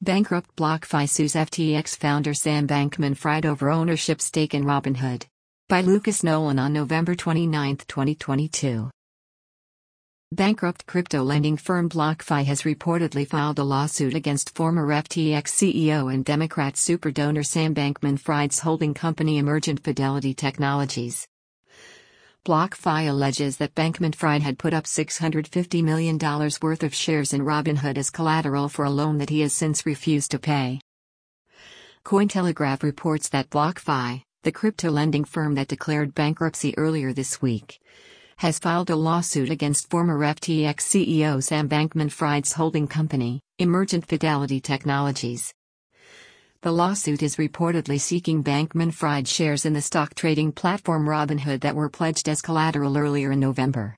Bankrupt BlockFi sues FTX founder Sam Bankman-Fried over ownership stake in Robinhood. By Lucas Nolan on November 29, 2022. Bankrupt crypto lending firm BlockFi has reportedly filed a lawsuit against former FTX CEO and Democrat superdonor Sam Bankman-Fried's holding company Emergent Fidelity Technologies. BlockFi alleges that Bankman-Fried had put up $650 million worth of shares in Robinhood as collateral for a loan that he has since refused to pay. Cointelegraph reports that BlockFi, the crypto lending firm that declared bankruptcy earlier this week, has filed a lawsuit against former FTX CEO Sam Bankman-Fried's holding company, Emergent Fidelity Technologies. The lawsuit is reportedly seeking Bankman-Fried shares in the stock trading platform Robinhood that were pledged as collateral earlier in November.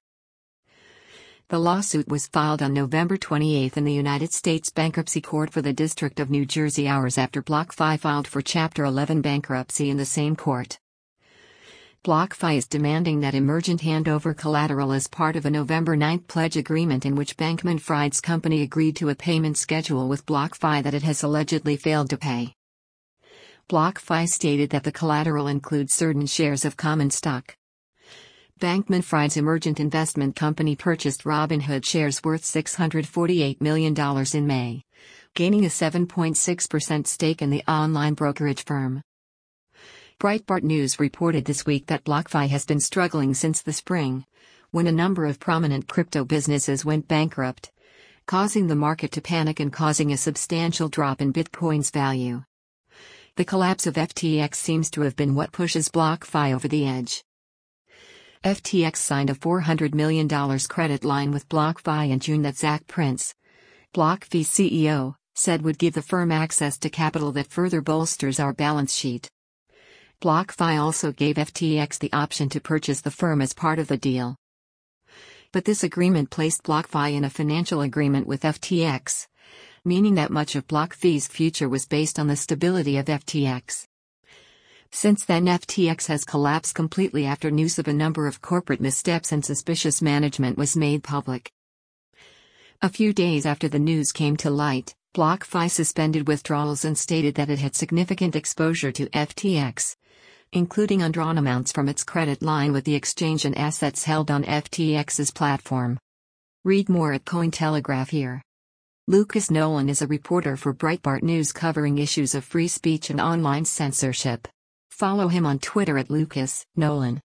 The lawsuit was filed on November 28 in the United States Bankruptcy Court for the District of New Jersey hours after BlockFi filed for Chapter 11 bankruptcy in the same court. BlockFi is demanding that Emergent hand over collateral as part of a November 9 pledge agreement in which Bankman-Fried's company agreed to a payment schedule with BlockFi that it has allegedly failed to pay. BlockFi stated that the collateral includes certain shares of common stock. Bankman-Fried's Emergent investment company purchased Robinhood shares worth $648 million in May, gaining a 7.6% stake in the online brokerage firm. Breitbart News reported this week that BlockFi has been struggling since the spring, when a number of prominent crypto businesses went bankrupt, causing the market to panic and causing a substantial drop in Bitcoin's value. The collapse of FTX seems to have been what pushes BlockFi over the edge. FTX signed a $400 million credit line with BlockFi in June that Zach Prince, BlockFi's CEO, said would give the firm access to capital that further bolsters our balance sheet. BlockFi also gave FTX the option to purchase the firm as part of the deal. But this agreement placed BlockFi in a financial agreement with FTX, meaning that much of BlockFi's future was based on the stability of FTX. Since then, FTX has collapsed completely after news of a number of corporate missteps and suspicious management was made public. A few days after the news came to light, BlockFi suspended withdrawals and stated that it had significant exposure to FTX, including undrawn amounts from its credit line with the exchange and assets held on FTX's platform. Read more at Cointelegraph here. Lucas Nolan is a reporter for Breitbart News covering issues of free speech and online censorship. Follow him on Twitter at Lucas Nolan.